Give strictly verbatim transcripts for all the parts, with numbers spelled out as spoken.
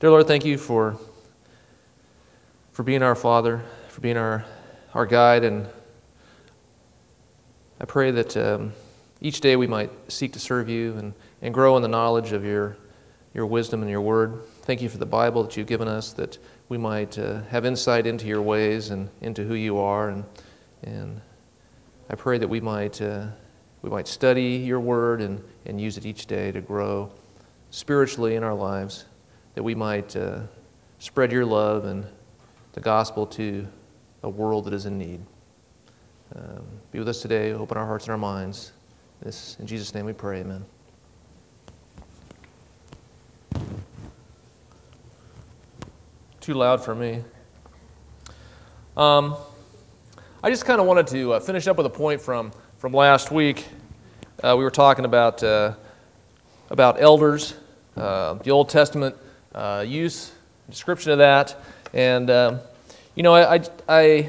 Dear Lord, thank you for, for being our Father, for being our, our guide, and I pray that um, each day we might seek to serve you and, and grow in the knowledge of your, your wisdom and your word. Thank you for the Bible that you've given us, that we might uh, have insight into your ways and into who you are, and and I pray that we might uh, we might study your word and, and use it each day to grow spiritually in our lives, that we might uh, spread your love and the gospel to a world that is in need. Um, be with us today. Open our hearts and our minds. This in Jesus' name we pray. Amen. Too loud for me. Um, I just kind of wanted to uh, finish up with a point from from last week. Uh, we were talking about uh, about elders, uh, the Old Testament uh, use, description of that, and um, you know, I, I I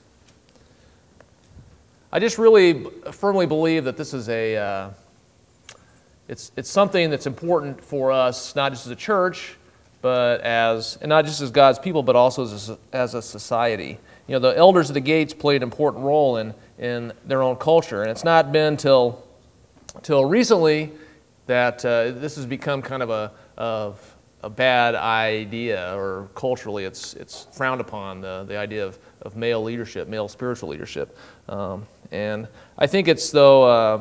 I just really firmly believe that this is a uh, it's it's something that's important for us, not just as a church, but as, and not just as God's people, but also as a, as a society. You know, the elders of the gates played an important role in, in their own culture, and it's not been till, till recently that uh, this has become kind of a, of a bad idea, or culturally it's, it's frowned upon, the, the idea of, of male leadership, male spiritual leadership. Um, and I think it's, though, uh,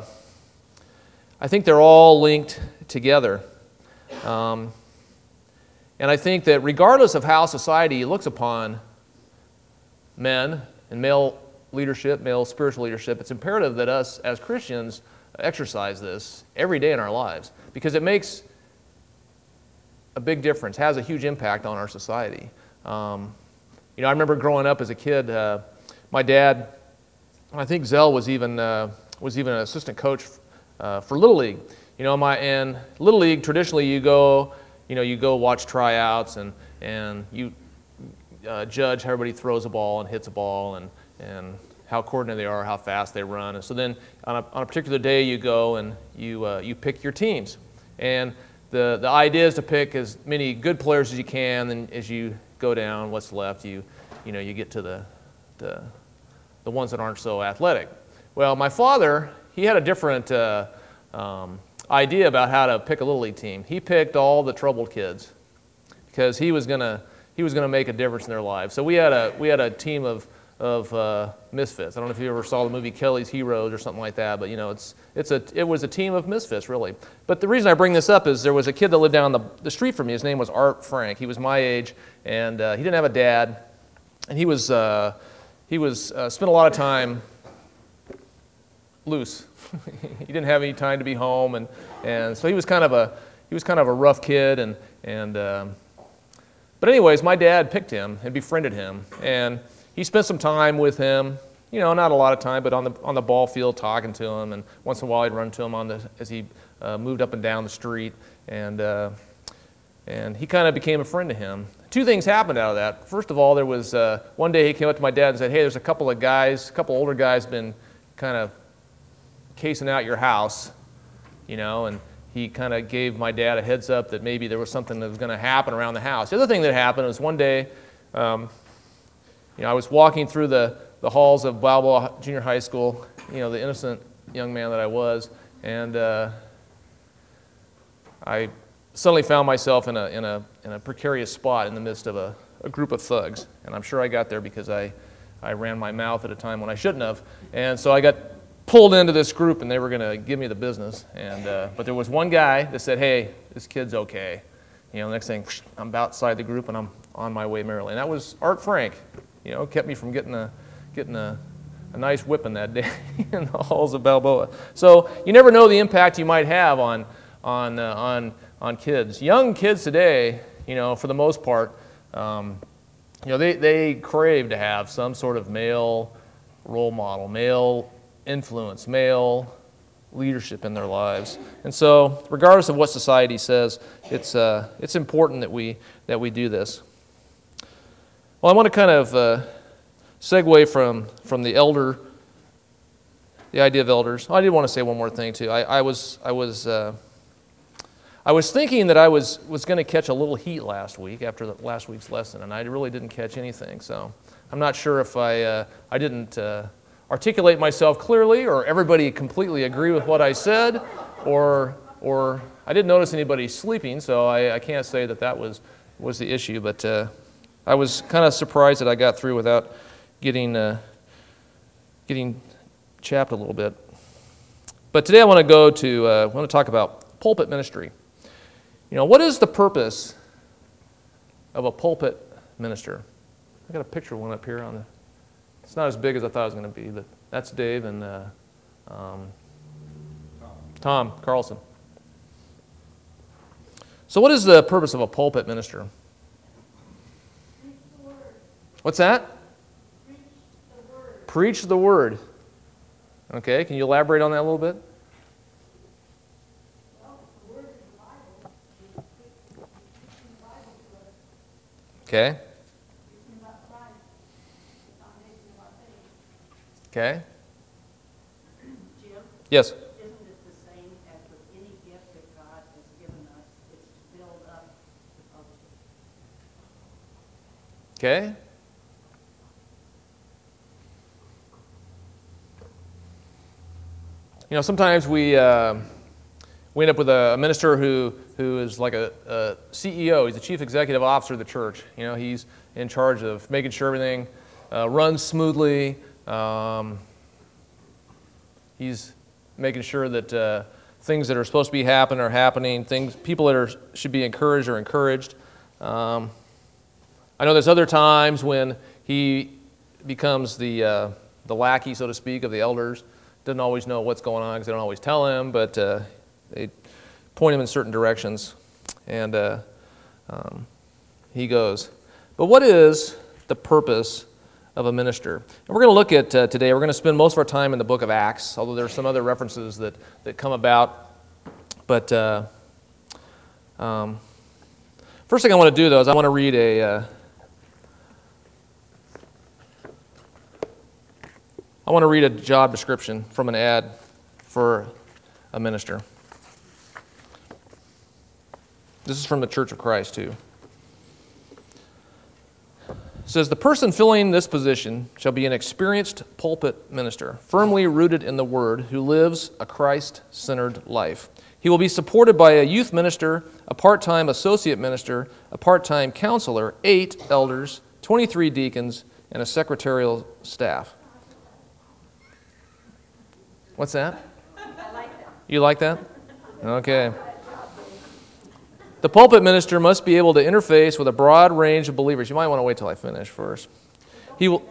I think they're all linked together. Um, And I think that regardless of how society looks upon men and male leadership, male spiritual leadership, it's imperative that us as Christians exercise this every day in our lives, because it makes a big difference, has a huge impact on our society. Um, you know, I remember growing up as a kid, uh, my dad, I think Zell was even uh, was even an assistant coach uh, for Little League. You know, my and Little League, traditionally you go, You know, you go watch tryouts and and you uh, judge how everybody throws a ball and hits a ball and, and how coordinated they are, how fast they run. And so then on a, on a particular day you go and you uh, you pick your teams. And the the idea is to pick as many good players as you can. And as you go down, what's left, you you know you get to the the the ones that aren't so athletic. Well, my father, he had a different Uh, um, idea about how to pick a Little League team. He picked all the troubled kids because he was gonna he was gonna make a difference in their lives. So we had a we had a team of of uh, misfits. I don't know if you ever saw the movie Kelly's Heroes or something like that, but you know it's it's a it was a team of misfits really. But the reason I bring this up is there was a kid that lived down the the street from me. His name was Art Frank. He was my age, and uh, he didn't have a dad, and he was uh, he was uh, spent a lot of time loose. He didn't have any time to be home, and, and so he was kind of a he was kind of a rough kid, and and um, but anyways, my dad picked him and befriended him, and he spent some time with him. You know, not a lot of time, but on the on the ball field talking to him, and once in a while I'd run to him on the as he uh, moved up and down the street, and uh, and he kind of became a friend to him. Two things happened out of that. First of all, there was uh, one day he came up to my dad and said, "Hey, there's a couple of guys, a couple older guys, been kind of casing out your house," you know, and he kind of gave my dad a heads up that maybe there was something that was going to happen around the house. The other thing that happened was one day, um, you know, I was walking through the, the halls of Balboa Junior High School, you know, the innocent young man that I was, and uh, I suddenly found myself in a, in a, in a precarious spot in the midst of a, a group of thugs, and I'm sure I got there because I, I ran my mouth at a time when I shouldn't have, and so I got pulled into this group, and they were going to give me the business. And uh, but there was one guy that said, "Hey, this kid's okay." You know, the next thing, I'm outside the group, and I'm on my way merrily. And that was Art Frank. You know, kept me from getting a getting a, a nice whipping that day in the halls of Balboa. So you never know the impact you might have on on uh, on on kids. Young kids today, you know, for the most part, um, you know, they they crave to have some sort of male role model, male influence, male leadership in their lives. And so regardless of what society says, it's uh, it's important that we that we do this. Well, I want to kind of uh, segue from from the elder, the idea of elders. Oh, I did want to say one more thing too. I, I was I was uh, I was thinking that I was, was going to catch a little heat last week after the, last week's lesson, and I really didn't catch anything. So I'm not sure if I, uh, I didn't uh, articulate myself clearly, or everybody completely agree with what I said, or, or I didn't notice anybody sleeping, so I, I can't say that that was, was the issue. But uh, I was kind of surprised that I got through without getting, uh, getting chapped a little bit. But today I want to go to, uh, I want to talk about pulpit ministry. You know, what is the purpose of a pulpit minister? I got a picture of one up here on the, it's not as big as I thought it was going to be, but that's Dave and uh, um, Tom Carlson. So what is the purpose of a pulpit minister? What's that? Preach the word. Preach the word. Okay, can you elaborate on that a little bit? Okay. Okay. Jim? Yes. Isn't it the same as with any gift that God has given us? It's to build up the others. Okay. You know, sometimes we uh, we end up with a minister who who is like a, a C E O. He's the chief executive officer of the church. You know, he's in charge of making sure everything uh, runs smoothly. Um, he's making sure that uh, things that are supposed to be happening are happening. Things, people that are should be encouraged are encouraged. Um, I know there's other times when he becomes the uh, the lackey, so to speak, of the elders. Doesn't always know what's going on because they don't always tell him, but uh, they point him in certain directions, and uh, um, he goes. But what is the purpose of a minister? And we're going to look at uh, today, we're going to spend most of our time in the book of Acts, although there are some other references that, that come about. But uh, um, first thing I want to do, though, is I want to read a... Uh, I want to read a job description from an ad for a minister. This is from the Church of Christ, too. It says, the person filling this position shall be an experienced pulpit minister, firmly rooted in the Word, who lives a Christ-centered life. He will be supported by a youth minister, a part-time associate minister, a part-time counselor, eight elders, twenty-three deacons, and a secretarial staff. What's that? I like that. You like that? Okay. The pulpit minister must be able to interface with a broad range of believers. You might want to wait till I finish first. He will,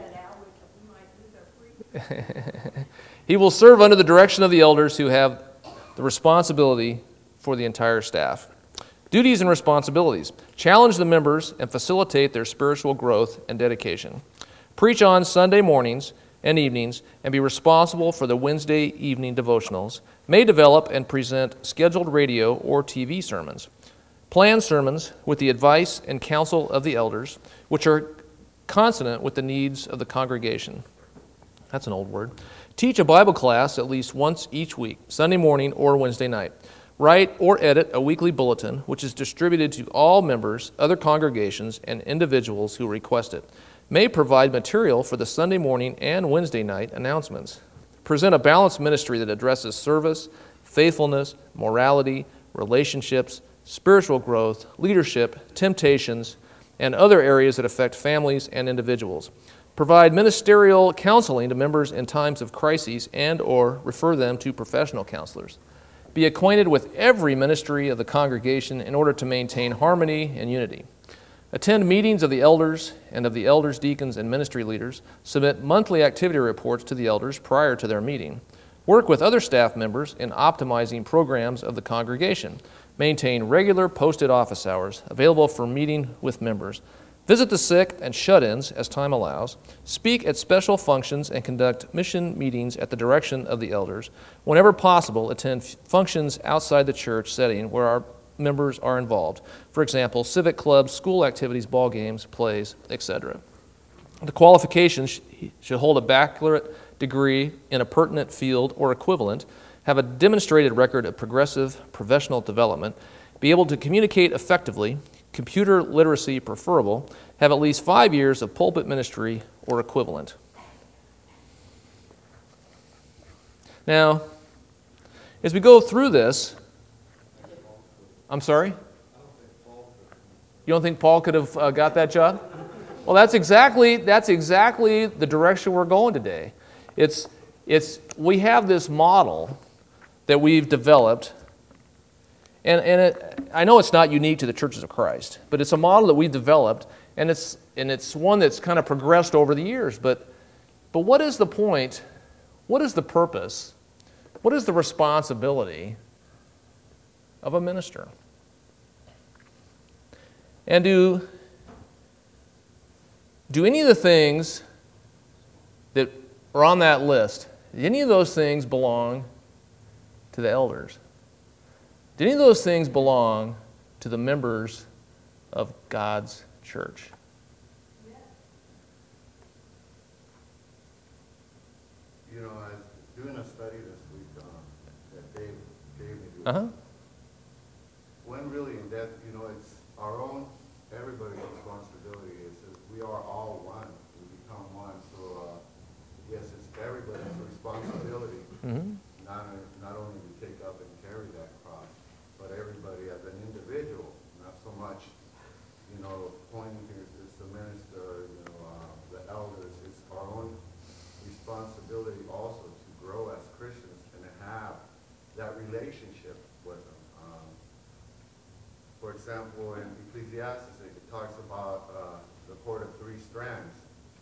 he will serve under the direction of the elders who have the responsibility for the entire staff. Duties and responsibilities. Challenge the members and facilitate their spiritual growth and dedication. Preach on Sunday mornings and evenings, and be responsible for the Wednesday evening devotionals. May develop and present scheduled radio or T V sermons. Plan sermons with the advice and counsel of the elders, which are consonant with the needs of the congregation. That's an old word. Teach a Bible class at least once each week, Sunday morning or Wednesday night. Write or edit a weekly bulletin, which is distributed to all members, other congregations, and individuals who request it. May provide material for the Sunday morning and Wednesday night announcements. Present a balanced ministry that addresses service, faithfulness, morality, relationships, spiritual growth, leadership, temptations, and other areas that affect families and individuals. Provide ministerial counseling to members in times of crises and or refer them to professional counselors. Be acquainted with every ministry of the congregation in order to maintain harmony and unity. Attend meetings of the elders and of the elders, deacons, and ministry leaders. Submit monthly activity reports to the elders prior to their meeting. Work with other staff members in optimizing programs of the congregation. Maintain regular posted office hours available for meeting with members. Visit the sick and shut-ins as time allows. Speak at special functions and conduct mission meetings at the direction of the elders. Whenever possible, attend functions outside the church setting where our members are involved. For example, civic clubs, school activities, ball games, plays, et cetera. The qualifications should hold a baccalaureate degree in a pertinent field or equivalent, have a demonstrated record of progressive professional development, be able to communicate effectively, computer literacy preferable, have at least five years of pulpit ministry or equivalent. Now, as we go through this, I'm sorry? You don't think Paul could have uh, got that job? Well, that's exactly that's exactly the direction we're going today. It's it's we have this model that we've developed, and and it, I know it's not unique to the churches of Christ, but it's a model that we've developed, and it's and it's one that's kind of progressed over the years. But but what is the point? What is the purpose? What is the responsibility of a minister? And do do any of the things that are on that list, do any of those things belong to the elders? Do any of those things belong to the members of God's church? You know, I was doing a study this week um, that Dave gave me. Uh-huh. When really in depth, you know, it's our own, everybody's responsibility. Is that we are all one. We become one. So, uh, yes, it's everybody's responsibility. Mm-hmm. Not, not only to take up and carry that cross, but everybody as an individual. Not so much, you know, pointing to it's the minister, you know, uh, the elders. It's our own responsibility also to grow as Christians and to have that relationship with them. Um, for example, in Ecclesiastes, it talks about uh, the cord of three strands.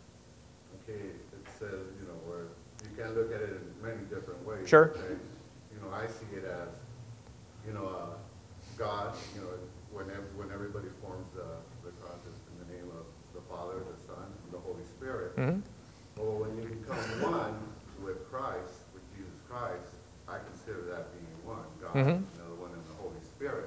Okay, it says, you know, where you can look at it in many different ways. Sure. Okay? You know, I see it as, you know, uh, God, you know, when, ev- when everybody forms the, the cross in the name of the Father, the Son, and the Holy Spirit. Mm-hmm. Well, when you become one with Christ, with Jesus Christ, I consider that being one. God, Mm-hmm. another one, and the Holy Spirit.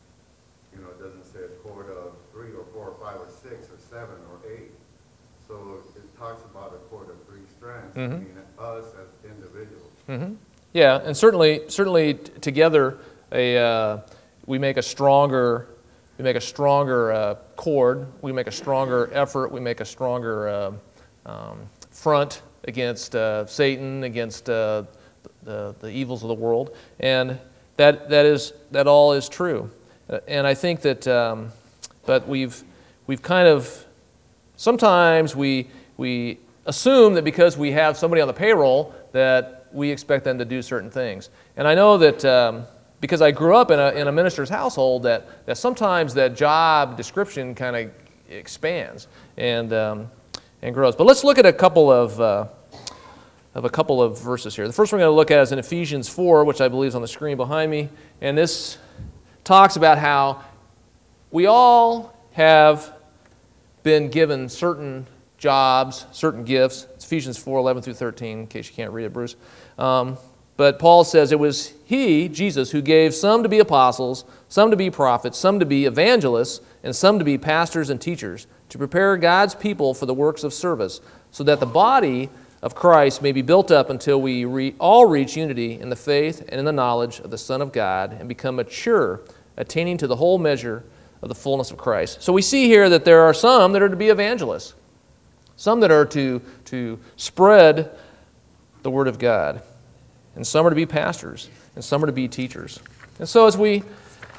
You know, it doesn't say a cord of three or four or five or six or seven or eight. So it talks about a cord of three strands, Mm-hmm. meaning us as individuals. Mm-hmm. Yeah, and certainly, certainly t- together, a uh, we make a stronger, we make a stronger uh, cord. We make a stronger effort. We make a stronger uh, um, front against uh, Satan, against uh, the the evils of the world, and that that is that all is true. Uh, and I think that, um, but we've we've kind of sometimes we we assume that because we have somebody on the payroll that we expect them to do certain things. And I know that um, because I grew up in a, in a minister's household, that, that sometimes that job description kind of expands and um, and grows. But let's look at a couple of uh, of a couple of verses here. The first one we're going to look at is in Ephesians four, which I believe is on the screen behind me, and this talks about how we all have been given certain jobs, certain gifts. It's Ephesians four, eleven through thirteen, in case you can't read it, Bruce. Um, but Paul says it was he, Jesus, who gave some to be apostles, some to be prophets, some to be evangelists, and some to be pastors and teachers, to prepare God's people for the works of service, so that the body of Christ may be built up until we re- all reach unity in the faith and in the knowledge of the Son of God and become mature, attaining to the whole measure of the fullness of Christ. So we see here that there are some that are to be evangelists, some that are to, to spread the Word of God, and some are to be pastors, and some are to be teachers. And so as we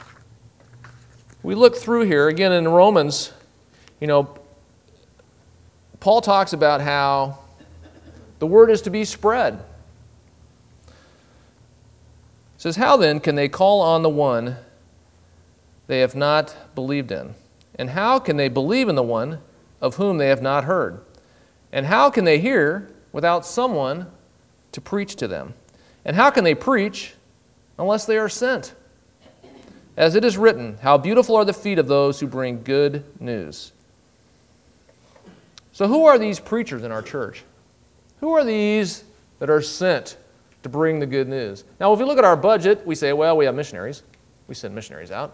we look through here, again in Romans, you know, Paul talks about how the Word is to be spread. It says, how then can they call on the one they have not believed in? And how can they believe in the one of whom they have not heard? And how can they hear without someone to preach to them? And how can they preach unless they are sent? As it is written, how beautiful are the feet of those who bring good news. So who are these preachers in our church? Who are these that are sent to bring the good news? Now, if we look at our budget, we say, well, we have missionaries. We send missionaries out.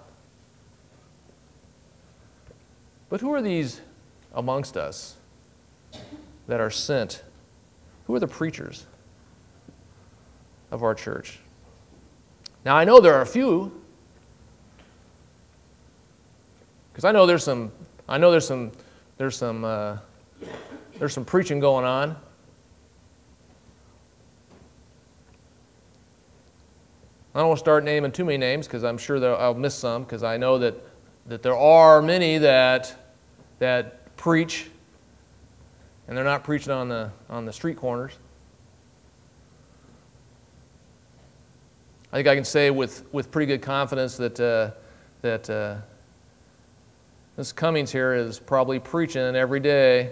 But who are these amongst us that are sent? Who are the preachers of our church? Now, I know there are a few. Because I know there's some, I know there's some, there's some, uh, there's some preaching going on. I don't want to start naming too many names because I'm sure that I'll miss some, because I know that, that there are many that that preach, and they're not preaching on the on the street corners. I think I can say with, with pretty good confidence that uh, that uh, Miss Cummings here is probably preaching every day.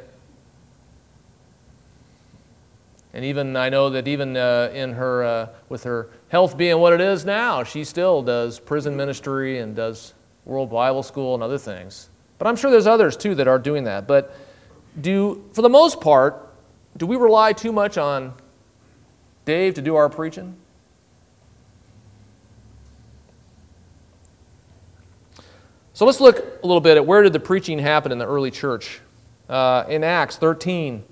And even I know that even uh, in her, uh, with her health being what it is now, she still does prison ministry and does World Bible School and other things. But I'm sure there's others too that are doing that. But do, for the most part, do we rely too much on Dave to do our preaching? So let's look a little bit at where did the preaching happen in the early church. Uh, in Acts thirteen.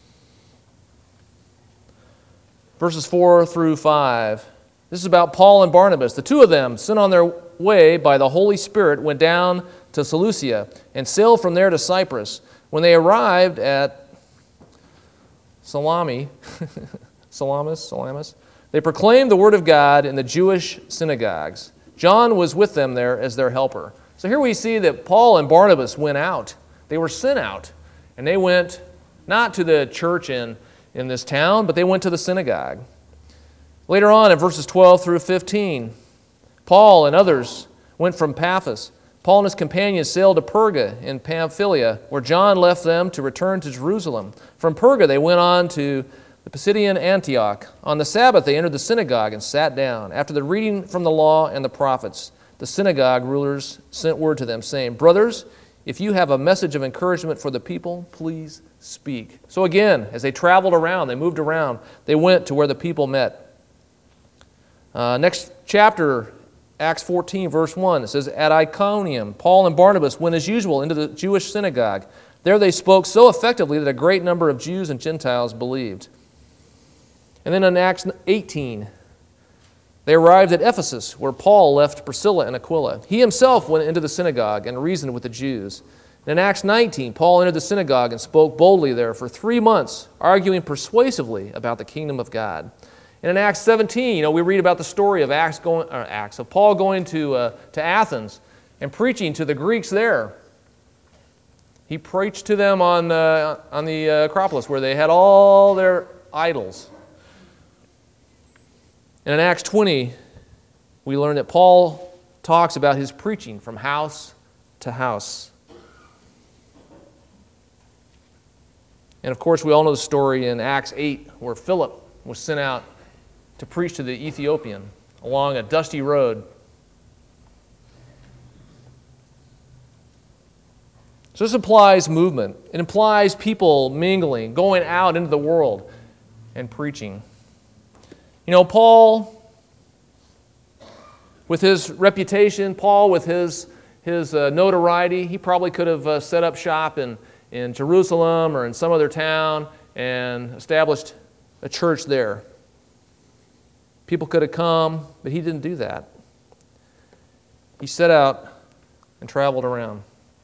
Verses four through five. This is about Paul and Barnabas. The two of them, sent on their way by the Holy Spirit, went down to Seleucia and sailed from there to Cyprus. When they arrived at Salami, Salamis, Salamis, they proclaimed the word of God in the Jewish synagogues. John was with them there as their helper. So here we see that Paul and Barnabas went out. They were sent out. And they went not to the church in in this town, but they went to the synagogue. Later on in verses twelve through fifteen, Paul and others went from Paphos. Paul and his companions sailed to Perga in Pamphylia, where John left them to return to Jerusalem. From Perga they went on to the Pisidian Antioch. On the Sabbath they entered the synagogue and sat down. After the reading from the law and the prophets, the synagogue rulers sent word to them, saying, "Brothers, if you have a message of encouragement for the people, please speak." So again, as they traveled around, they moved around, they went to where the people met. Uh, next chapter, Acts fourteen, verse one, it says, "At Iconium, Paul and Barnabas went as usual into the Jewish synagogue. There they spoke so effectively that a great number of Jews and Gentiles believed." And then in Acts eighteen, they arrived at Ephesus, where Paul left Priscilla and Aquila. He himself went into the synagogue and reasoned with the Jews. And in Acts nineteen, Paul entered the synagogue and spoke boldly there for three months, arguing persuasively about the kingdom of God. And in Acts seventeen, you know, we read about the story of Acts going, or Acts of Paul going to uh, to Athens and preaching to the Greeks there. He preached to them on uh, on the uh, Acropolis, where they had all their idols. And in Acts twenty, we learn that Paul talks about his preaching from house to house. And of course, we all know the story in Acts eight, where Philip was sent out to preach to the Ethiopian along a dusty road. So this implies movement. It implies people mingling, going out into the world and preaching. You know, Paul, with his reputation, Paul with his, his uh, notoriety, he probably could have uh, set up shop in, in Jerusalem or in some other town and established a church there. People could have come, but he didn't do that. He set out and traveled around.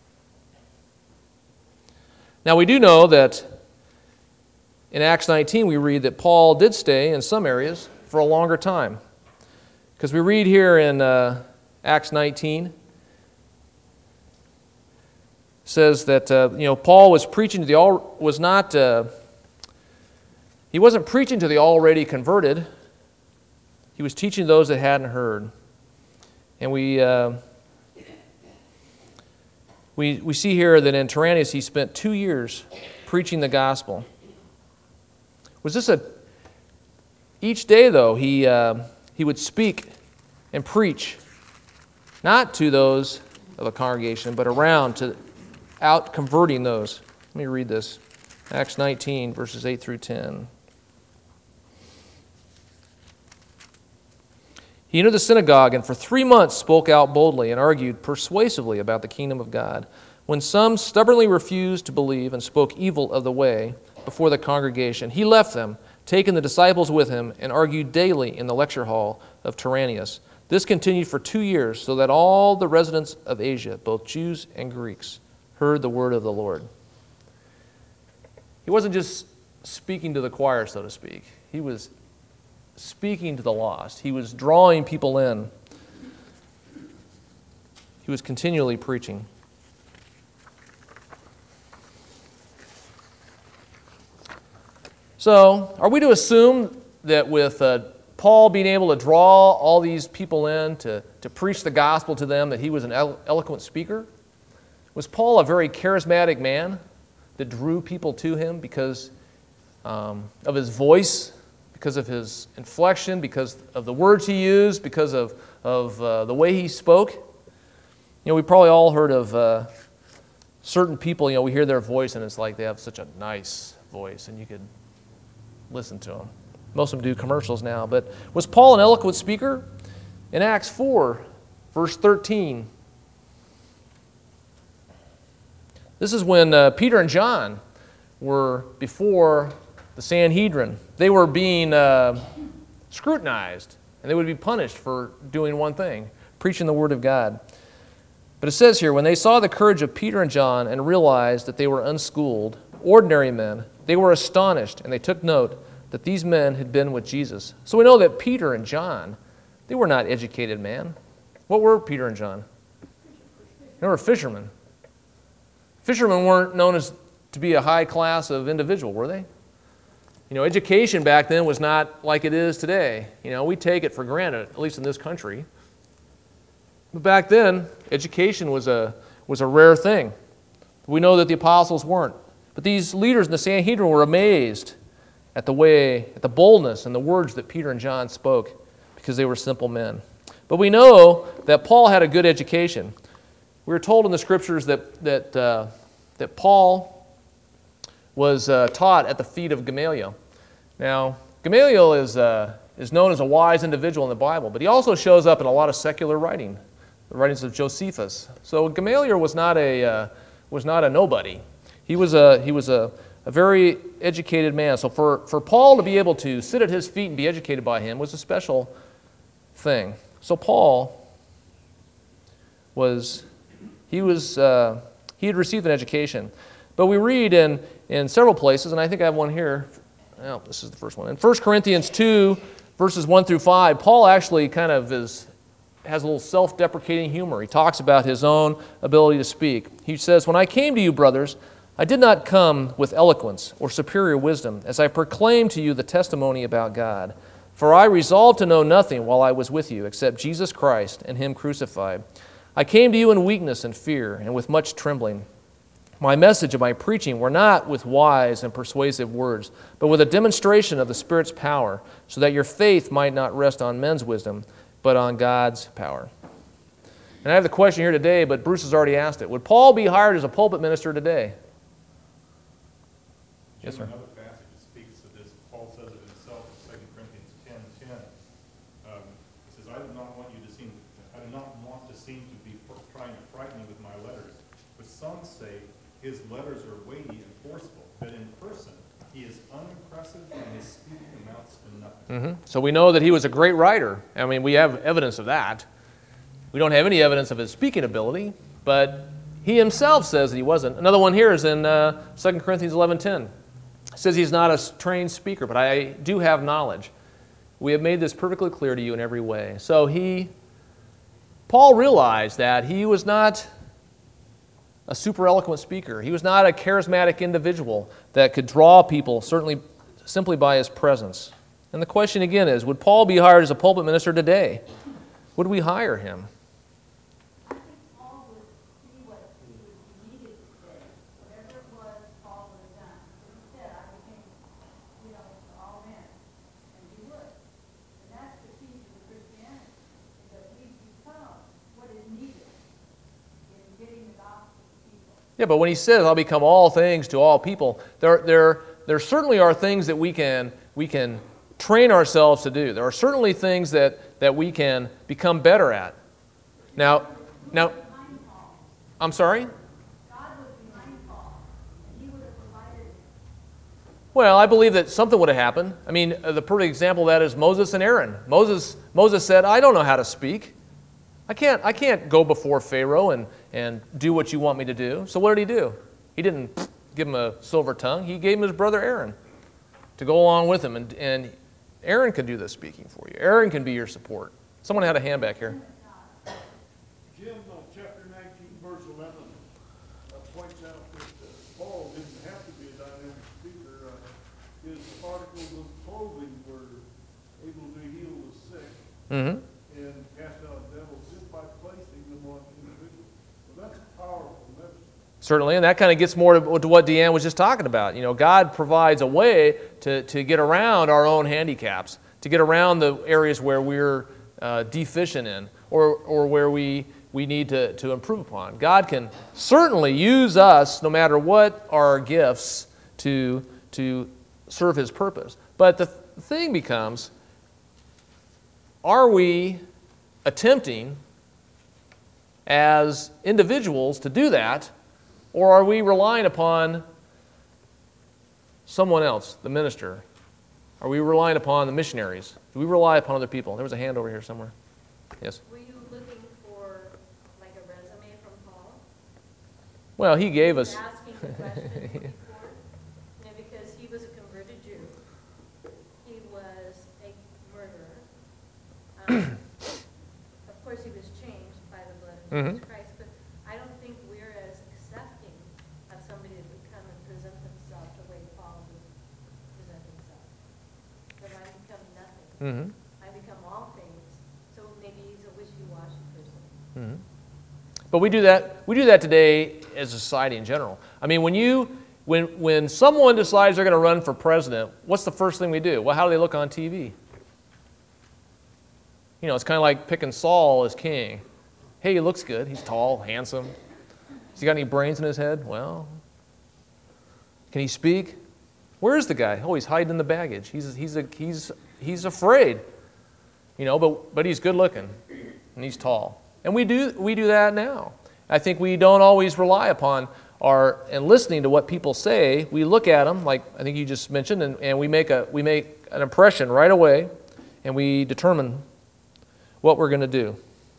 Now we do know that in Acts nineteen, we read that Paul did stay in some areas for a longer time. Because we read here in uh, Acts nineteen, says that uh, you know Paul was preaching to the all was not uh, he wasn't preaching to the already converted. He was teaching those that hadn't heard. And we uh, we we see here that in Tyrannus he spent two years preaching the gospel. Was this a... Each day, though, he, uh, he would speak and preach, not to those of a congregation, but around, to out converting those. Let me read this. Acts nineteen, verses eight through ten. He entered the synagogue and for three months spoke out boldly and argued persuasively about the kingdom of God. When some stubbornly refused to believe and spoke evil of the way before the congregation, he left them, taking the disciples with him, and argued daily in the lecture hall of Tyrannus. This continued for two years, so that all the residents of Asia, both Jews and Greeks, heard the word of the Lord. He wasn't just speaking to the choir, so to speak. He was speaking to the lost. He was drawing people in. He was continually preaching. So, are we to assume that with uh, Paul being able to draw all these people in to, to preach the gospel to them, that he was an elo- eloquent speaker? Was Paul a very charismatic man that drew people to him because um, of his voice, because of his inflection, because of the words he used, because of, of uh, the way he spoke? You know, we probably all heard of uh, certain people, you know, we hear their voice and it's like they have such a nice voice and you could listen to them. Most of them do commercials now. But was Paul an eloquent speaker? In Acts four, verse thirteen, this is when uh, Peter and John were before the Sanhedrin. They were being uh, scrutinized, and they would be punished for doing one thing, preaching the Word of God. But it says here, when they saw the courage of Peter and John and realized that they were unschooled, ordinary men, they were astonished, and they took note that these men had been with Jesus. So we know that Peter and John, they were not educated men. What were Peter and John? They were fishermen. Fishermen weren't known as to be a high class of individual, were they? You know, education back then was not like it is today. You know, we take it for granted, at least in this country. But back then, education was a, was a rare thing. We know that the apostles weren't. But these leaders in the Sanhedrin were amazed at the way, at the boldness and the words that Peter and John spoke because they were simple men. But we know that Paul had a good education. We were told in the Scriptures that, that, uh, that Paul was uh, taught at the feet of Gamaliel. Now, Gamaliel is, uh, is known as a wise individual in the Bible, but he also shows up in a lot of secular writing, the writings of Josephus. So Gamaliel was not a, uh, was not a nobody. He was a, he was a, a very educated man. So for, for Paul to be able to sit at his feet and be educated by him was a special thing. So Paul was, he was, uh, he had received an education. But we read in, in several places, and I think I have one here. Oh, this is the first one. In First Corinthians two, verses one through five, Paul actually kind of is, has a little self-deprecating humor. He talks about his own ability to speak. He says, "When I came to you, brothers, I did not come with eloquence or superior wisdom, as I proclaimed to you the testimony about God. For I resolved to know nothing while I was with you, except Jesus Christ and Him crucified. I came to you in weakness and fear, and with much trembling. My message and my preaching were not with wise and persuasive words, but with a demonstration of the Spirit's power, so that your faith might not rest on men's wisdom, but on God's power." And I have the question here today, but Bruce has already asked it. Would Paul be hired as a pulpit minister today? Yes, sir. Another passage that speaks to this, Paul says it himself in Second Corinthians ten ten. Um, he says, I do not want you to seem, I do not want to seem to be trying to frighten you with my letters. But some say his letters are weighty and forceful, but in person he is unimpressive and his speaking amounts to nothing. Mm-hmm. So we know that he was a great writer. I mean, we have evidence of that. We don't have any evidence of his speaking ability, but he himself says that he wasn't. Another one here is in uh, Second Corinthians eleven ten. It says he's not a trained speaker, but I do have knowledge. We have made this perfectly clear to you in every way. So he, Paul realized that he was not a super eloquent speaker. He was not a charismatic individual that could draw people, certainly simply by his presence. And the question again is, would Paul be hired as a pulpit minister today? Would we hire him? I think Paul would see what he would be needed to say. Whatever it was, Paul would have done. As he said, I became, you know, to all men. And he would. And that's the key to Christianity, is that we become what is needed in getting the gospel to people. Yeah, but when he says, I'll become all things to all people, there, there, there certainly are things that we can, we can train ourselves to do. There are certainly things that, that we can become better at. Now, now, I'm sorry? God was behind Paul, and he would have provided Well, I believe that something would have happened. I mean, uh, the perfect example of that is Moses and Aaron. Moses, Moses said, I don't know how to speak. I can't, I can't go before Pharaoh and, and do what you want me to do. So what did he do? He didn't give him a silver tongue. He gave him his brother Aaron to go along with him. And, and Aaron can do the speaking for you. Aaron can be your support. Someone had a hand back here. Jim, uh, chapter nineteen, verse eleven, uh, points out that uh, Paul didn't have to be a dynamic speaker. Uh, his articles of clothing were able to heal the sick Mm-hmm. and cast out devils just by placing them on individuals. So that's a powerful message. Certainly, and that kind of gets more to, to what Deanne was just talking about. You know, God provides a way to, to get around our own handicaps, to get around the areas where we're uh, deficient in, or, or where we, we need to, to improve upon. God can certainly use us, no matter what our gifts, to, to serve His purpose. But the thing becomes, are we attempting as individuals to do that, or are we relying upon someone else, the minister? Are we relying upon the missionaries? Do we rely upon other people? There was a hand over here somewhere. Yes? Were you looking for like a resume from Paul? Well, he gave us... Asking the question before, you know, because he was a converted Jew. He was a murderer. Um, of course, he was changed by the blood of Jesus Mhm. Christ, but I don't think we're as accepting of somebody that would come and present themselves the way Paul would present himself. That I become nothing. Mhm. I become all things. So maybe he's a wishy-washy person. Mhm. But we do that. We do that today as a society in general. I mean, when you, when when someone decides they're going to run for president, what's the first thing we do? Well, how do they look on T V? You know, it's kind of like picking Saul as king. Hey, he looks good. He's tall, handsome. Has he got any brains in his head? Well, can he speak? Where's the guy? Oh, he's hiding in the baggage. He's he's a, he's he's afraid. You know, but but he's good looking and he's tall. And we do we do that now. I think we don't always rely upon our and listening to what people say. We look at them, like I think you just mentioned, and, and we make a we make an impression right away, and we determine what we're going to do.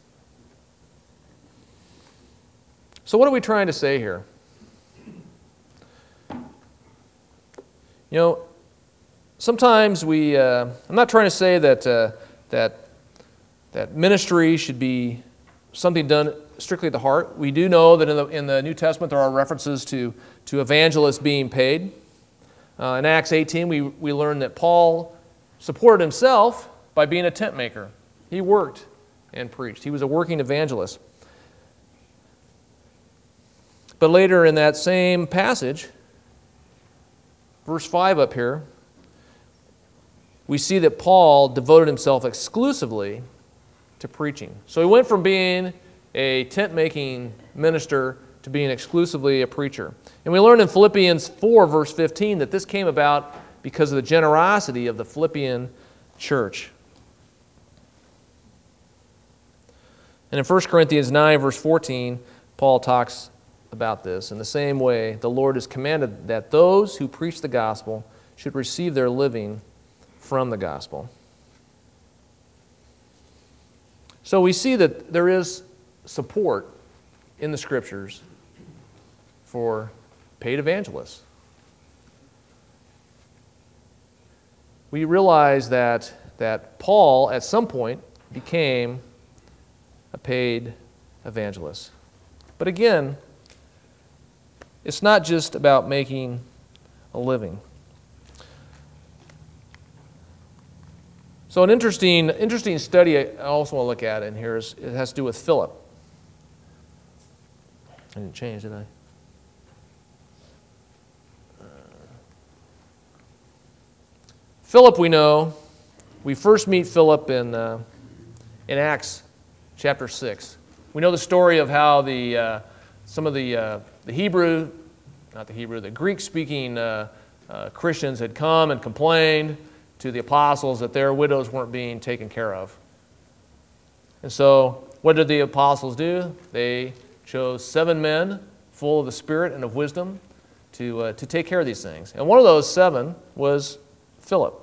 So what are we trying to say here? You know, sometimes we, uh, I'm not trying to say that, uh, that, that ministry should be something done strictly at the heart. We do know that in the, in the New Testament there are references to, to evangelists being paid. Uh, in Acts eighteen, we, we learn that Paul supported himself by being a tent maker. He worked and preached. He was a working evangelist. But later in that same passage, verse five up here, we see that Paul devoted himself exclusively to preaching. So he went from being a tent-making minister to being exclusively a preacher. And we learn in Philippians four, verse fifteen, that this came about because of the generosity of the Philippian church. And in First Corinthians nine, verse fourteen, Paul talks about this. In the same way, the Lord has commanded that those who preach the gospel should receive their living from the gospel. So we see that there is support in the Scriptures for paid evangelists. We realize that, that Paul, at some point, became a paid evangelist. But again, it's not just about making a living. So an interesting, interesting study I also want to look at in here is it has to do with Philip. I didn't change, did I? Uh, Philip, we know, we first meet Philip in uh, in Acts chapter six. We know the story of how the uh, some of the uh, the Hebrew, not the Hebrew, the Greek-speaking uh, uh, Christians had come and complained to the apostles that their widows weren't being taken care of. And so, what did the apostles do? They chose seven men full of the Spirit and of wisdom to, uh, to take care of these things. And one of those seven was Philip.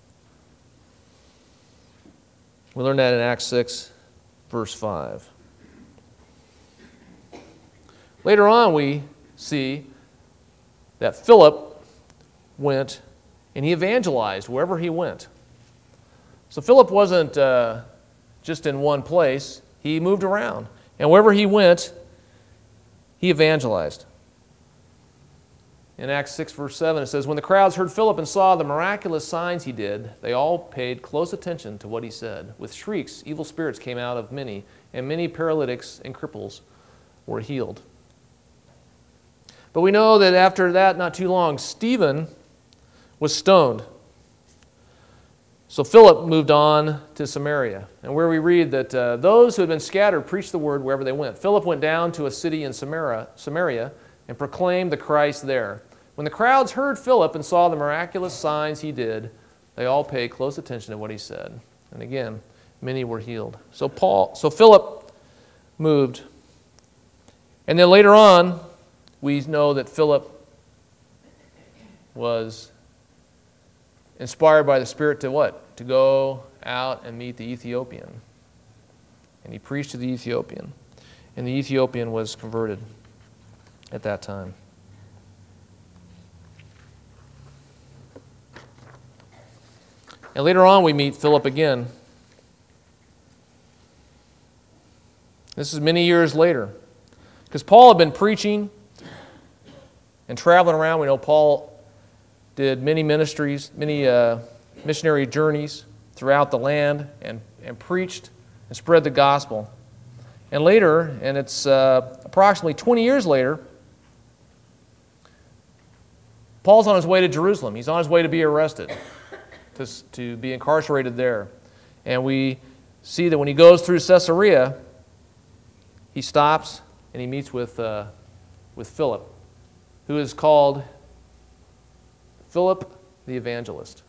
We learn that in Acts six, verse five. Later on, we see that Philip went and he evangelized wherever he went. So Philip wasn't uh, just in one place. He moved around. And wherever he went, he evangelized. In Acts six, verse seven, it says, "When the crowds heard Philip and saw the miraculous signs he did, they all paid close attention to what he said. With shrieks, evil spirits came out of many, and many paralytics and cripples were healed." But we know that after that, not too long, Stephen was stoned. So Philip moved on to Samaria, and where we read that uh, those who had been scattered preached the word wherever they went. Philip went down to a city in Samaria, Samaria and proclaimed the Christ there. When the crowds heard Philip and saw the miraculous signs he did, they all paid close attention to what he said. And again, many were healed. So Paul, so Philip moved. And then later on, we know that Philip was inspired by the Spirit to what? To go out and meet the Ethiopian. And he preached to the Ethiopian. And the Ethiopian was converted at that time. And later on we meet Philip again. This is many years later. Because Paul had been preaching and traveling around. We know Paul did many ministries, many uh, missionary journeys throughout the land and, and preached and spread the gospel. And later, and it's uh, approximately twenty years later, Paul's on his way to Jerusalem. He's on his way to be arrested, to, to be incarcerated there. And we see that when he goes through Caesarea, he stops and he meets with, uh, with Philip, who is called Philip the Evangelist.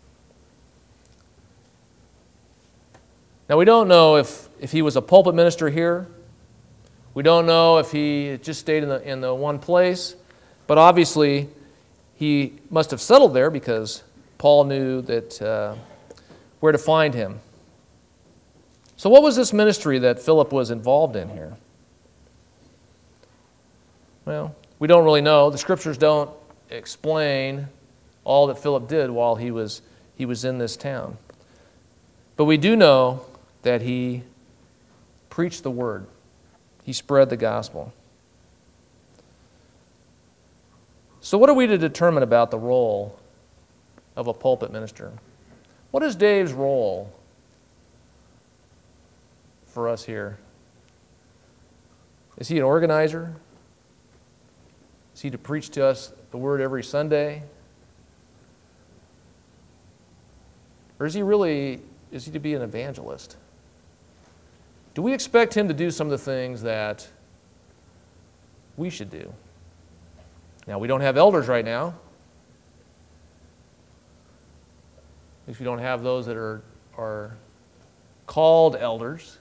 Now, we don't know if, if he was a pulpit minister here. We don't know if he just stayed in the, in the one place. But obviously, he must have settled there because Paul knew that uh, where to find him. So what was this ministry that Philip was involved in here? Well, we don't really know. The Scriptures don't explain all that Philip did while he was, he was in this town. But we do know that he preached the word. He spread the gospel. So what are we to determine about the role of a pulpit minister? What is Dave's role for us here? Is he an organizer? Is he to preach to us the word every Sunday? Or is he really, is he to be an evangelist? Do we expect him to do some of the things that we should do? Now, we don't have elders right now. At least we don't have those that are, are called elders.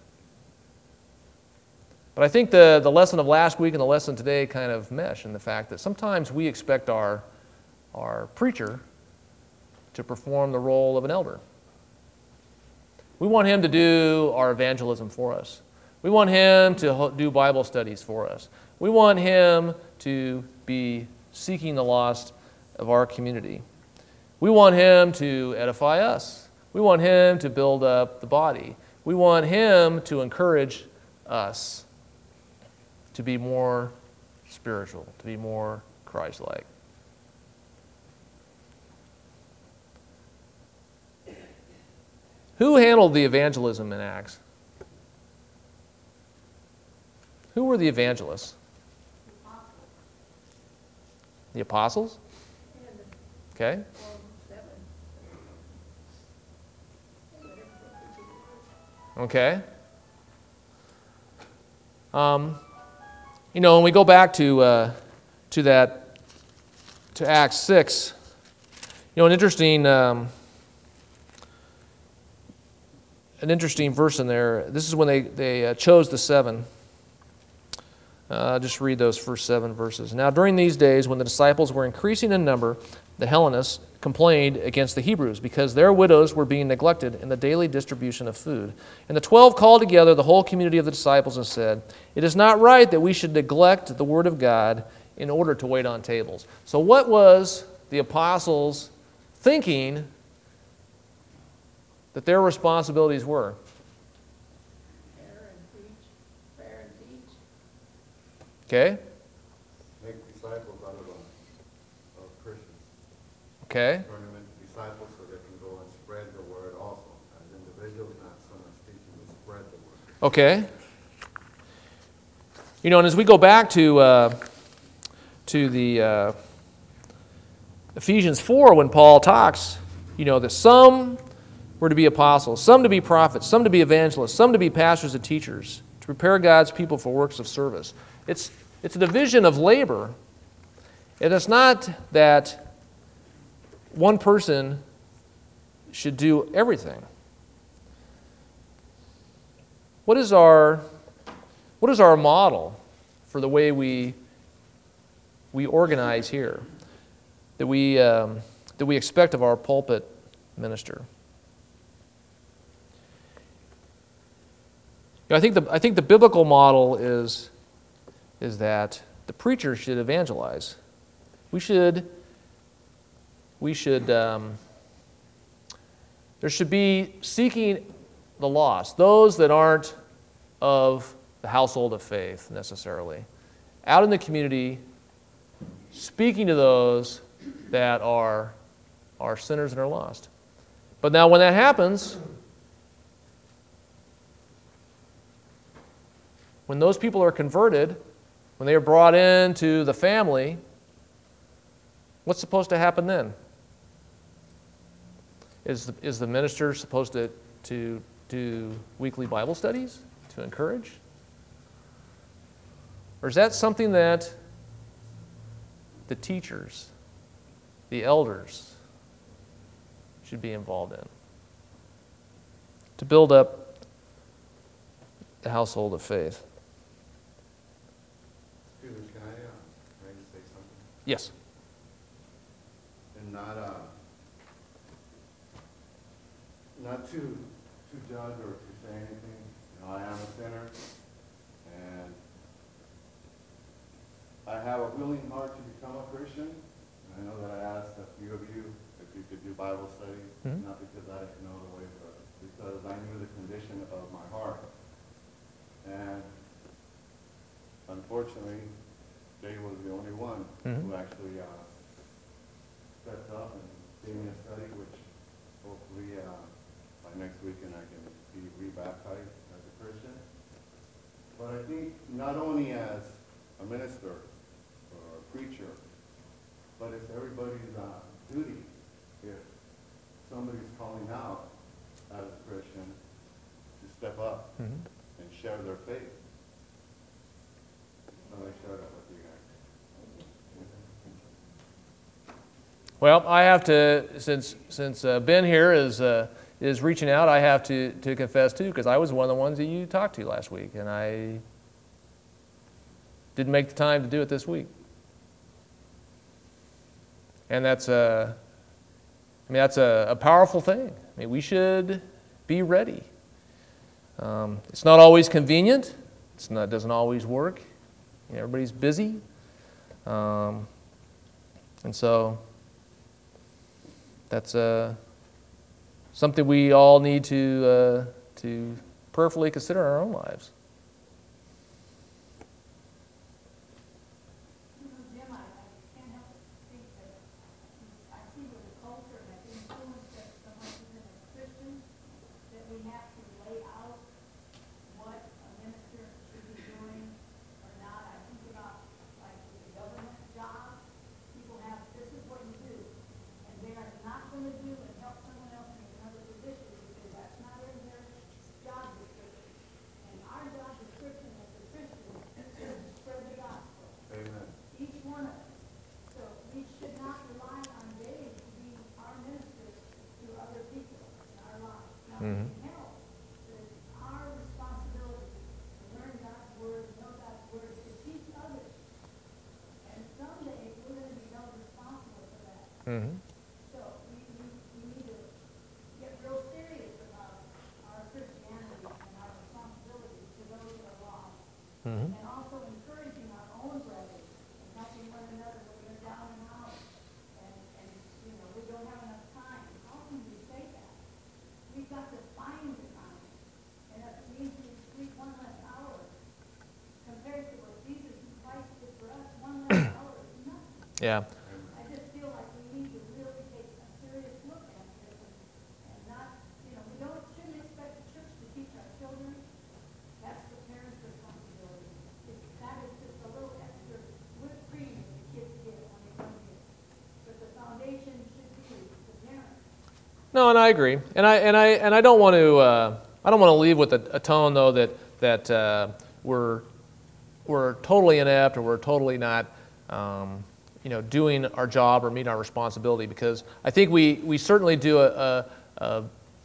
But I think the, the lesson of last week and the lesson today kind of mesh in the fact that sometimes we expect our, our preacher to perform the role of an elder. We want him to do our evangelism for us. We want him to do Bible studies for us. We want him to be seeking the lost of our community. We want him to edify us. We want him to build up the body. We want him to encourage us to be more spiritual, to be more Christ-like. Who handled the evangelism in Acts? Who were the evangelists? The apostles? Okay. Okay. Um, you know, when we go back to uh, to that to Acts six, you know, an interesting um, an interesting verse in there. This is when they they uh, chose the seven. Uh, just read those first seven verses. Now, during these days, when the disciples were increasing in number, the Hellenists complained against the Hebrews because their widows were being neglected in the daily distribution of food. And the twelve called together the whole community of the disciples and said, "It is not right that we should neglect the word of God in order to wait on tables." So what was the apostles thinking that their responsibilities were? Prayer and preach, prayer and teach. Okay? Make disciples out of, them, of Christians. Okay? Turn them into disciples so they can go and spread the word also. As individuals, not so much teaching, but spread the word. Okay. You know, and as we go back to uh, to the uh, Ephesians four, when Paul talks, you know, that some were to be apostles, some to be prophets, some to be evangelists, some to be pastors and teachers, to prepare God's people for works of service. It's, it's a division of labor. And it's not that one person should do everything. What is our, what is our model for the way we, we organize here, that we, um, that we expect of our pulpit minister? You know, I think the I think the biblical model is is that the preacher should evangelize. We should we should um, there should be seeking the lost, those that aren't of the household of faith necessarily, out in the community, speaking to those that are are sinners and are lost. But now, when that happens, when those people are converted, when they are brought into the family, what's supposed to happen then? Is the, is the minister supposed to, to do weekly Bible studies to encourage? Or is that something that the teachers, the elders, should be involved in to build up the household of faith? Excuse me, can I, uh, can I just say something? Yes. And not, uh, not to, to judge or to say anything. You know, I am a sinner, and I have a willing heart to become a Christian. And I know that I asked a few of you if you could do Bible studies, Mhm. not because I didn't know the way, but because I knew the condition of my heart. And unfortunately, Jay was the only one Mhm. who actually uh, stepped up and gave me a study, which hopefully uh, by next weekend I can be rebaptized as a Christian. But I think not only as a minister or a preacher, but it's everybody's uh, duty, if somebody's calling out as a Christian, to step up Mhm. and share their faith. So I share that with you guys. Well, I have to, since since uh, Ben here is uh, is reaching out, I have to to confess too, because I was one of the ones that you talked to last week, and I didn't make the time to do it this week. And that's a, I mean, that's a, a powerful thing. I mean, we should be ready. Um, it's not always convenient. It's not, doesn't always work. You know, everybody's busy. Um, and so that's uh, something we all need to, uh, to prayerfully consider in our own lives. You know, Jim, I, I can't help but think that I see with the culture and the influence that so much is in as Christians, that we have to lay out what a minister should be doing or not. I think about, like, with the government job, people have, this is what you do. And they are not going to do and help someone else in another position because that's not in their job description. And our Mhm. So we, we, we need to get real serious about our Christianity and our responsibility to those that are lost. Mhm. And also encouraging our own brothers and helping one another when they're down and out. And, and, you know, we don't have enough time. How can we say that? We've got to find the time. And if it means we sleep one less hour compared to what Jesus Christ did for us, one less hour is nothing. Yeah. I just feel like we need to really take a serious look at this and, and not, you know, we don't, shouldn't expect the church to teach our children. That's the parents' responsibility. It's, that is just a little extra whipped cream that the kids get when they come here. But the foundation should be the parents. No, and I agree, and I and I and I don't want to uh, I don't want to leave with a, a tone though that that uh, we're we're totally inept or we're totally not um, you know doing our job or meeting our responsibility, because I think we we certainly do a, a, a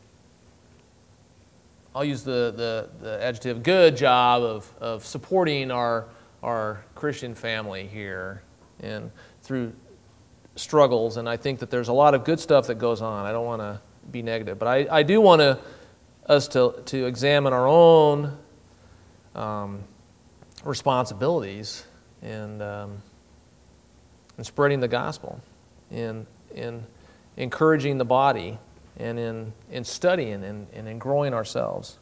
I'll use the, the, the adjective good job of, of supporting our our Christian family here and through struggles, and I think that there's a lot of good stuff that goes on. I don't want to be negative, but I, I do want to, us to, to examine our own um, responsibilities and, um, and spreading the gospel, in, in encouraging the body, and in, in studying and, and in growing ourselves.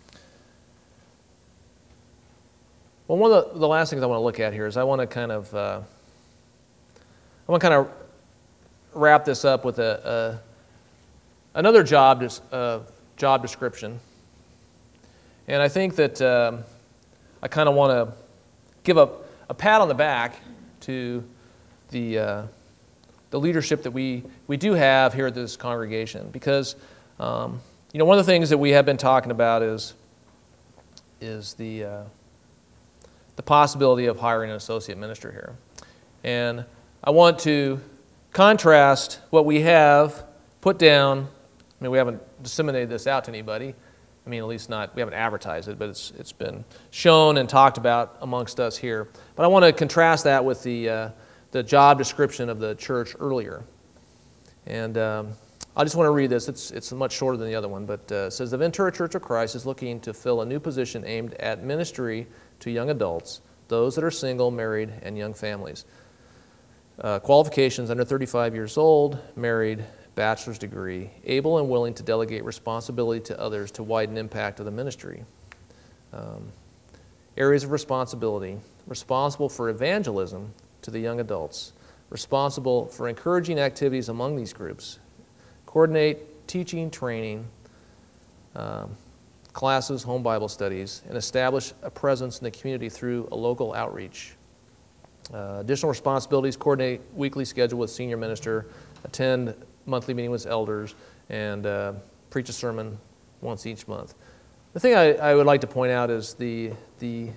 Well, one of the, the last things I want to look at here is I want to kind of uh, I want to kind of wrap this up with a, a another job des, uh, job description, and I think that um, I kind of want to give a, a pat on the back to the uh, the leadership that we we do have here at this congregation, because um, you know one of the things that we have been talking about is is the uh, the possibility of hiring an associate minister here, and I want to contrast what we have put down. I mean, we haven't disseminated this out to anybody. I mean, at least not, we haven't advertised it, but it's it's been shown and talked about amongst us here. But I want to contrast that with the uh, the job description of the church earlier. And um, I just want to read this. It's it's much shorter than the other one, but uh, it says, the Ventura Church of Christ is looking to fill a new position aimed at ministry to young adults, those that are single, married, and young families. Uh, qualifications: under thirty-five years old, married, bachelor's degree, able and willing to delegate responsibility to others to widen impact of the ministry. Um, areas of responsibility: responsible for evangelism to the young adults, responsible for encouraging activities among these groups, coordinate teaching, training, um, classes, home Bible studies, and establish a presence in the community through a local outreach. Uh, additional responsibilities: coordinate weekly schedule with senior minister, attend monthly meeting with elders, and uh, preach a sermon once each month. The thing I, I would like to point out is the, the,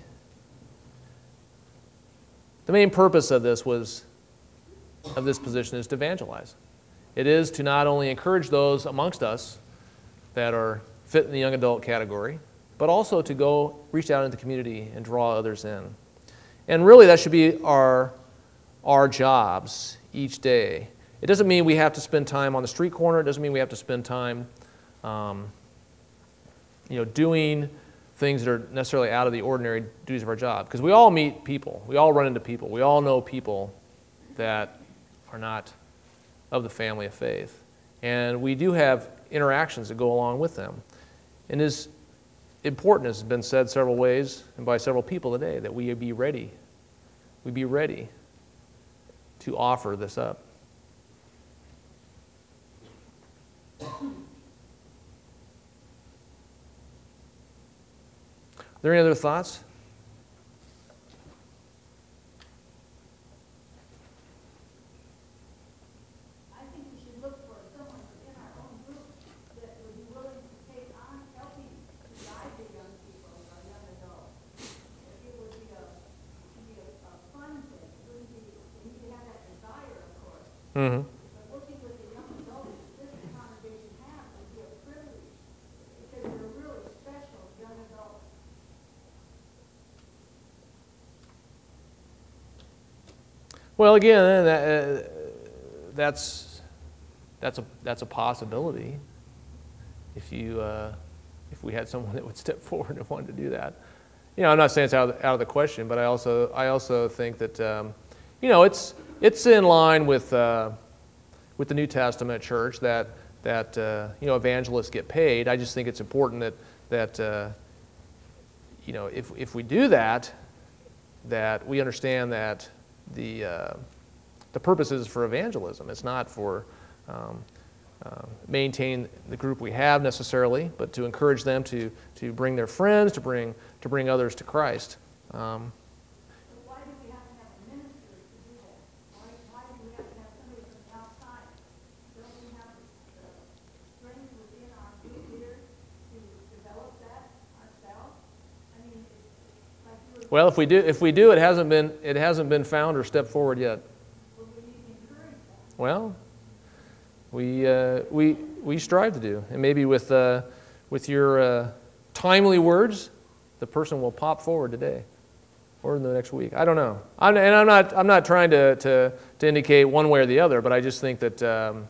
the main purpose of this was, of this position is to evangelize. It is to not only encourage those amongst us that are fit in the young adult category, but also to go reach out into the community and draw others in. And really, that should be our, our jobs each day. It doesn't mean we have to spend time on the street corner. It doesn't mean we have to spend time um, you know, doing things that are necessarily out of the ordinary duties of our job. Because we all meet people. We all run into people. We all know people that are not of the family of faith. And we do have interactions that go along with them. And it is important, as has been said several ways and by several people today, that we be ready. We be ready to offer this up. Are there any other thoughts? I think we should look for someone within our own group that would be willing to take on helping to guide the young people, our young adults. It would be a, be a, a fun thing. It wouldn't be, we need to have that desire, of course. Mm-hmm. But working with the young adults that this congregation has would be a privilege, because they're really special young adults. Well, again, that, uh, that's that's a that's a possibility. If you uh, if we had someone that would step forward and wanted to do that, you know, I'm not saying it's out of the, out of the question, but I also I also think that um, you know it's it's in line with uh, with the New Testament church that that uh, you know evangelists get paid. I just think it's important that that uh, you know if if we do that, that we understand that the uh, the purpose is for evangelism. It's not for um, uh, maintain the group we have necessarily, but to encourage them to to bring their friends, to bring to bring others to Christ. Um, So why do we have to have a minister to do that? Why, why do we have to have somebody from the outside? Don't we have the strength within our group here to develop that ourselves? I mean, it's like you were, well, if we do if we do, it hasn't been it hasn't been found or stepped forward yet. well, we need to encourage that. Well, we uh, we we strive to do, and maybe with uh, with your uh, timely words, the person will pop forward today, or in the next week. I don't know. I'm, and I'm not I'm not trying to, to to indicate one way or the other, but I just think that um,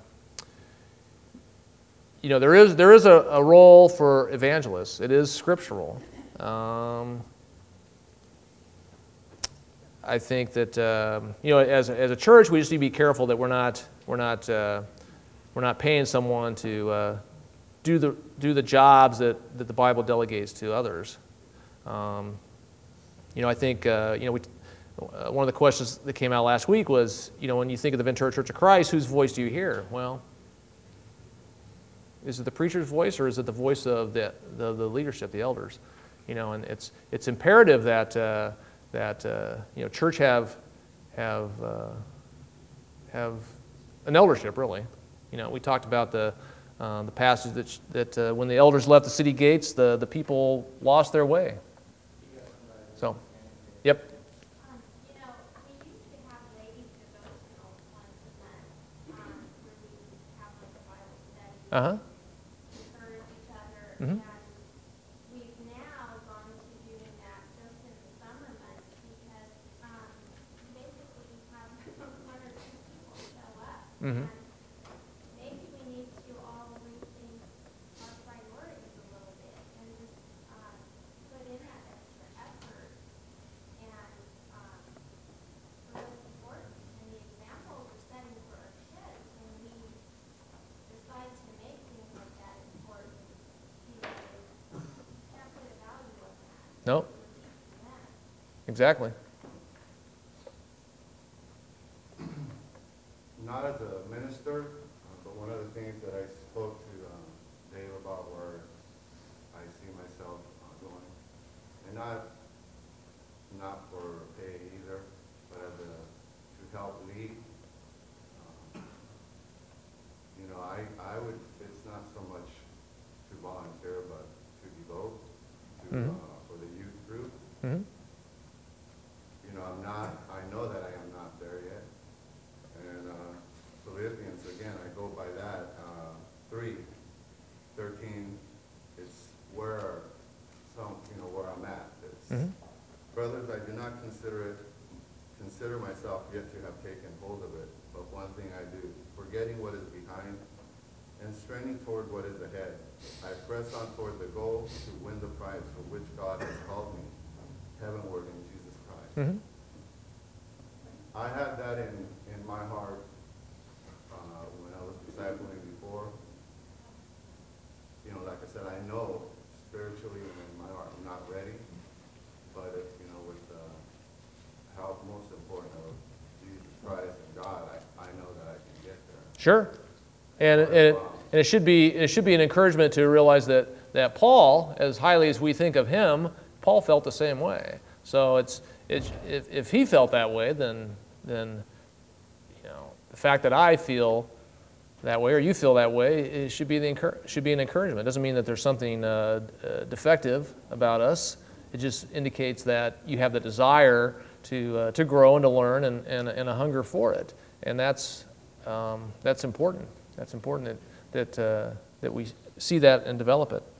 you know there is there is a, a role for evangelists. It is scriptural. Um, I think that um, you know, as as a church, we just need to be careful that we're not we're not uh, we're not paying someone to uh, do the do the jobs that, that the Bible delegates to others. Um, you know, I think uh, you know we, uh, one of the questions that came out last week was, you know, when you think of the Ventura Church of Christ, whose voice do you hear? Well, is it the preacher's voice or is it the voice of the the, the leadership, the elders? You know, and it's it's imperative that. Uh, that uh, you know, church have have uh, have an eldership, really. You know, we talked about the uh, the passage that that uh, when the elders left the city gates, the the people lost their way. So, yep. Um, you know, we used to have ladies devotional once a month, um, where we would have like a Bible study, Uh huh. encourage each other, Mhm. and we've now gone to doing that just in the summer months because, um, basically we have one or two people show up. Mhm. And maybe we need to all rethink our priorities a little bit and just, uh, put in that extra effort and, um, for what's important. And the example we're setting for our kids when we decide to make things like that important, you know, can't put a value on that. Nope. We're teaching them. Exactly. Not as a minister, uh, but one of the things that I spoke to um, Dave about where I see myself uh, going, and not not for pay either, but as a to help lead. Um, you know, I I would. It's not so much to volunteer, but to devote to Mhm. uh, for the youth group. Mhm. You know, I'm not. I know that I am not there yet. And uh, Philippians, again, I go by that, uh, three, thirteen, it's where some, you know, where I'm at. It's, Mhm. brothers, I do not consider it, consider myself yet to have taken hold of it, but one thing I do, forgetting what is behind and straining toward what is ahead. I press on toward the goal to win the prize for which God has called me, heavenward in Jesus Christ. Mhm. I had that in, in my heart uh, when I was discipling before. You know, like I said, I know spiritually and in my heart I'm not ready, but if, you know, with the help, most important, of Jesus Christ and God, I, I know that I can get there. Sure. And, and, it, and it should be it should be an encouragement to realize that, that Paul, as highly as we think of him, Paul felt the same way. So it's, it's if, if he felt that way, then then you know the fact that I feel that way or you feel that way, it should be the encour- should be an encouragement. It doesn't mean that there's something uh, uh, defective about us. It just indicates that you have the desire to uh, to grow and to learn and, and, and a hunger for it, and that's um, that's important. That's important that that uh, that we see that and develop it.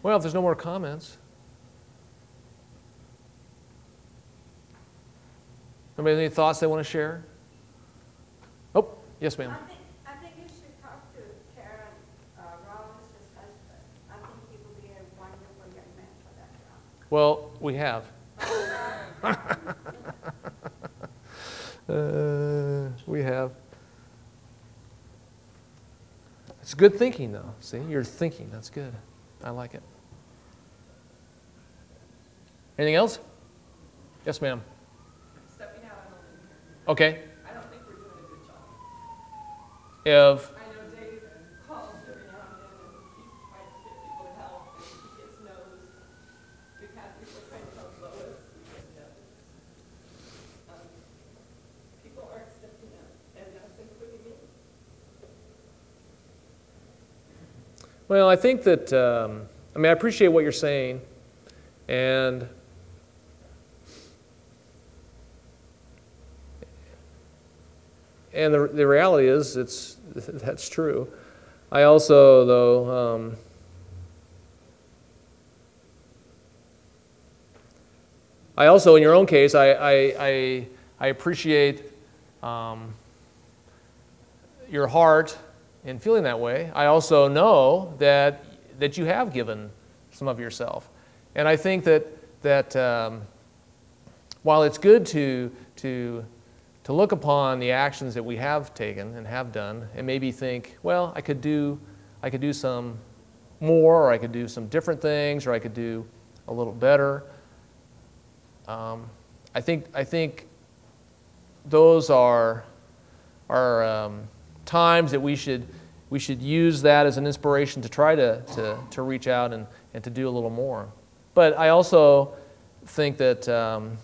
Well, if there's no more comments. Anybody have any thoughts they want to share? Oh, yes, ma'am. I think, I think you should talk to Karen uh, Rollins' husband. I think he will be a wonderful young man for that job. Well, we have. uh, we have. It's good thinking, though. See, you're thinking. That's good. I like it. Anything else? Yes, ma'am. Stepping out on a limb here. Okay. I don't think we're doing a good job. If I know Dave calls every now and then, and he tries to get people to help, and he gets no's. We've had people trying to help Lois, we get no's. Um, people aren't stepping up, and that's including me. Well, I think that, um, I mean, I appreciate what you're saying, and and the, the reality is, it's that's true. I also, though, um, I also, in your own case, I, I, I, I appreciate um, your heart in feeling that way. I also know that that you have given some of yourself, and I think that that um, while it's good to to to look upon the actions that we have taken and have done, and maybe think, well, I could do I could do some more, or I could do some different things, or I could do a little better. Um, I think I think those are are um, times that we should we should use that as an inspiration to try to to, to reach out and, and to do a little more. But I also think that um,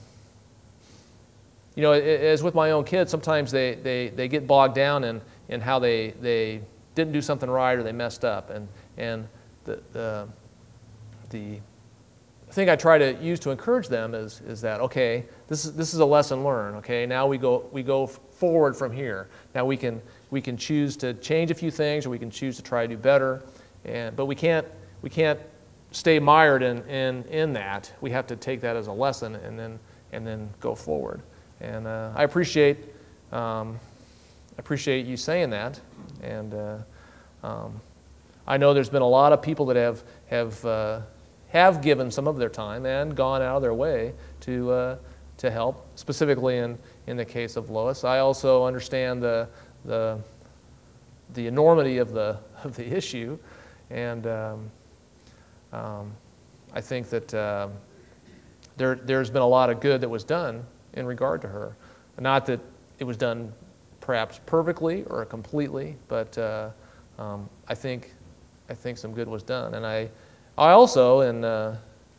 you know, as with my own kids, sometimes they, they, they get bogged down in, in how they, they didn't do something right or they messed up. And, and the, the, the thing I try to use to encourage them is, is that, okay, this is, this is a lesson learned, okay? Now we go, we go forward from here. Now we can, we can choose to change a few things, or we can choose to try to do better. And, but we can't, we can't stay mired in, in, in that. We have to take that as a lesson and then, and then go forward. And uh, I appreciate um, appreciate you saying that, and uh, um, I know there's been a lot of people that have have uh, have given some of their time and gone out of their way to uh, to help, specifically in, in the case of Lois. I also understand the the the enormity of the of the issue, and um, um, I think that uh, there there's been a lot of good that was done in regard to her. Not that it was done perhaps perfectly or completely, but uh, um, I think I think some good was done. And I I also, and uh,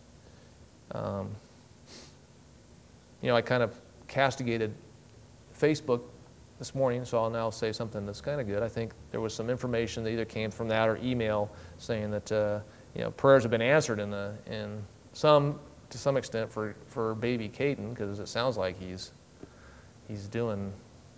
um, you know, I kind of castigated Facebook this morning, so I'll now say something that's kind of good. I think there was some information that either came from that or email saying that uh, you know, prayers have been answered in the in some to some extent for, for baby Caden, because it sounds like he's he's doing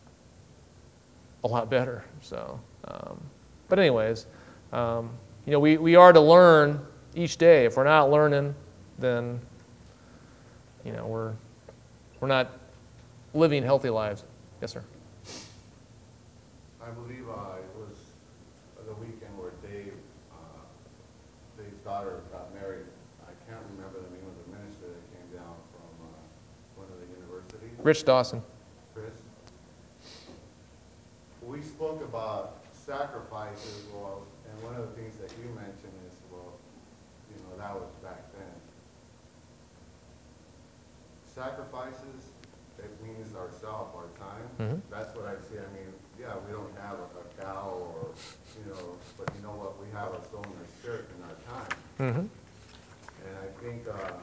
a lot better. So, um, but anyways, um, you know, we, we are to learn each day. If we're not learning, then you know we're we're not living healthy lives. Yes, sir. I believe uh, it was the weekend where Dave, uh, Dave's daughter got married. I can't remember the name of the minister that came down from uh, one of the universities. Rich Dawson. Chris. We spoke about sacrifices, well, and one of the things that you mentioned is, well, you know, that was back then. Sacrifices, it means ourself, our time. Mm-hmm. That's what I see. I mean, yeah, we don't have a, a cow or, you know, but you know what? We have our soul and our spirit and our time. Mm-hmm. And I think uh,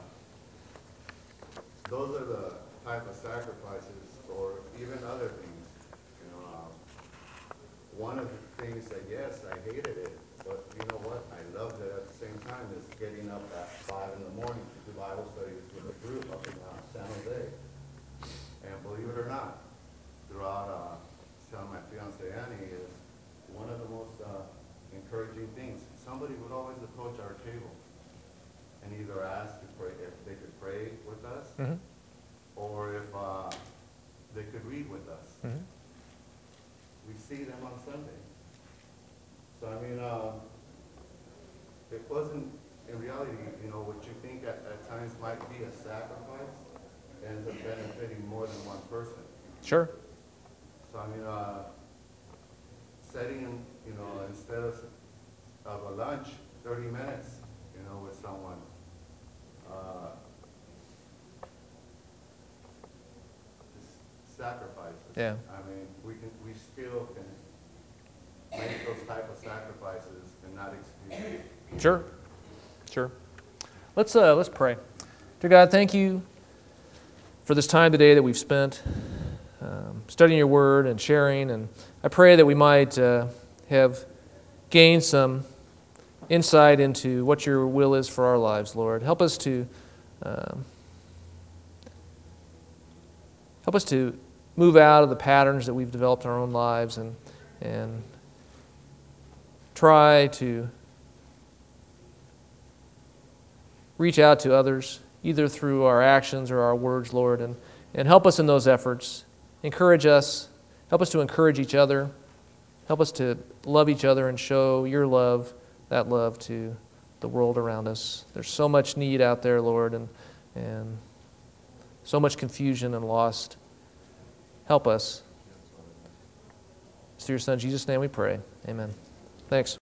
those are the type of sacrifices, or even other things. You know, um, one of the things that, yes, I hated it, but you know what? I loved it at the same time, is getting up at five in the morning to do Bible studies with a group up in uh, San Jose. And believe it or not, throughout, uh, telling my fiance Annie, is one of the most uh, encouraging things. Somebody would always approach our table and either ask if, pray, if they could pray with us, Mm-hmm. or if uh, they could read with us. Mm-hmm. We see them on Sunday. So I mean, uh, it wasn't, in reality, you know, what you think at, at times might be a sacrifice ends up benefiting more than one person. Sure. So I mean, uh, setting, you know, instead of, of a lunch, thirty minutes, you know, with someone, uh, just sacrifices. Yeah. I mean, we can, we still can make those type of sacrifices and not excuse it. Sure. Sure. Let's uh, let's pray. Dear God, thank you for this time today that we've spent um, studying your word and sharing, and I pray that we might uh, have gained some insight into what your will is for our lives, Lord. Help us to um, help us to move out of the patterns that we've developed in our own lives, and and try to reach out to others, either through our actions or our words, Lord, and, and help us in those efforts. Encourage us. Help us to encourage each other. Help us to love each other and show your love, that love, to the world around us. There's so much need out there, Lord, and, and so much confusion and lost. Help us. It's through your Son, Jesus' name we pray. Amen. Thanks.